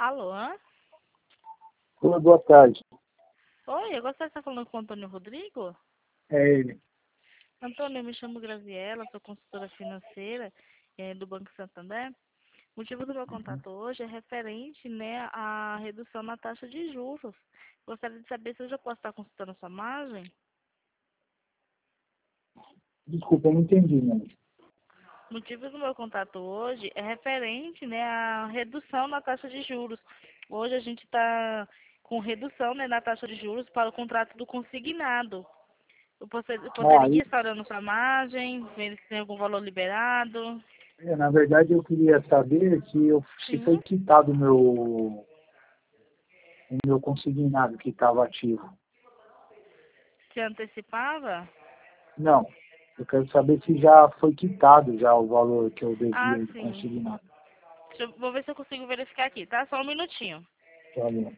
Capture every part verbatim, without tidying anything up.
Alô, hã? Oi, boa tarde. Oi, eu gostaria de estar falando com o Antônio Rodrigo. É ele. Antônio, eu me chamo Graziela, sou consultora financeira eh, do Banco Santander. O motivo do meu contato hoje é referente, né, à redução na taxa de juros. Gostaria de saber se eu já posso estar consultando a sua margem. Desculpa, eu não entendi, né? O motivo do meu contato hoje é referente, né, à redução na taxa de juros. Hoje a gente está com redução, né, na taxa de juros para o contrato do consignado. Eu posse- eu Ah, poderia e, estar olhando sua margem, ver se tem algum valor liberado. é, na verdade, eu queria saber se, eu, se foi Sim. quitado o meu, o meu consignado que estava ativo. Se antecipava? Não, eu quero saber se já foi quitado já o valor que eu Ah, devia do sim. consignado. Deixa eu, vou ver se eu consigo verificar aqui, tá? Só um minutinho. Tá bom.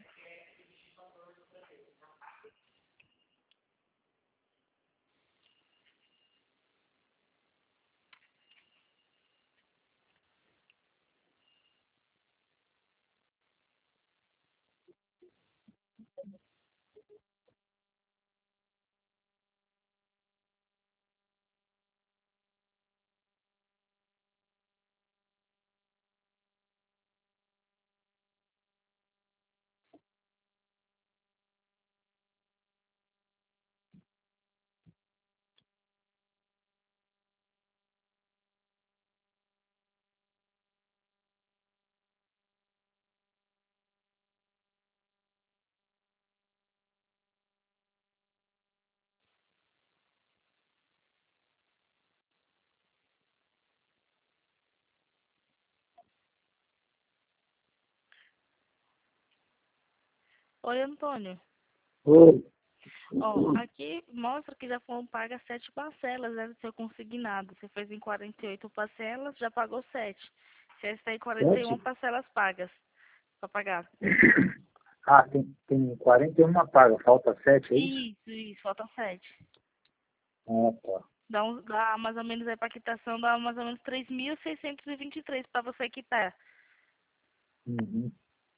Oi, Antônio. Oi. Ó, aqui mostra que já foram pagas sete parcelas, né, do seu consignado. Você fez em quarenta e oito parcelas, já pagou sete. Você está em quarenta e uma Sete? parcelas pagas para pagar. Ah, tem, tem quarenta e uma paga, falta sete, é isso? Isso, isso, faltam sete. Ah, tá. Dá, um, dá mais ou menos aí para quitação, dá mais ou menos três mil seiscentos e vinte e três para você quitar. Uhum.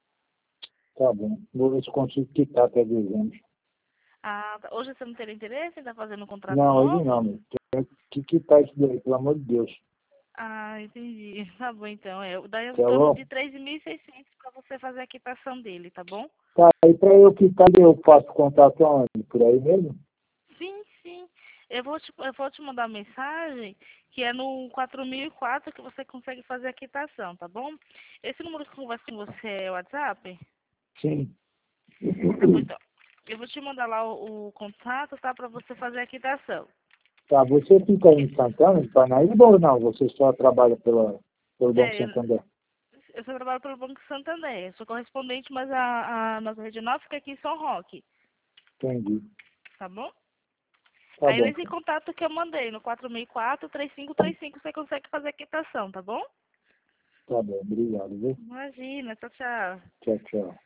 Tá bom. Vou ver se consigo quitar até dezembro. Ah, tá. Hoje você não teria interesse em estar fazendo um contrato Não, hoje não, novo? meu. Tem que quitar isso daí, pelo amor de Deus. Ah, entendi. Tá bom, então. É, daí é em Tá torno bom? de três mil e seiscentos para você fazer a quitação dele, tá bom? Tá, aí para eu quitar, eu faço contato aonde? Por aí mesmo? Sim, sim. Eu vou te, eu vou te mandar uma mensagem que é no quatro mil e quatro que você consegue fazer a quitação, tá bom? Esse número que conversa com você é o WhatsApp? Sim. Tá bom, então. Eu vou te mandar lá o, o contato, tá? Para você fazer a quitação. Tá, você fica aí em Santana, em Parnaíba ou não? Você só trabalha pela, pelo Banco É, Santander? eu só trabalho pelo Banco Santander. Eu sou correspondente, mas a, a nossa regional fica aqui em São Roque, Entendi. tá bom? Tá Aí bom, nesse então. contato que eu mandei, no quatro mil e quatro, três cinco três cinco, você consegue fazer a quitação, tá bom? Tá bom, obrigado, viu? Imagina, tchau, tchau. Tchau, tchau.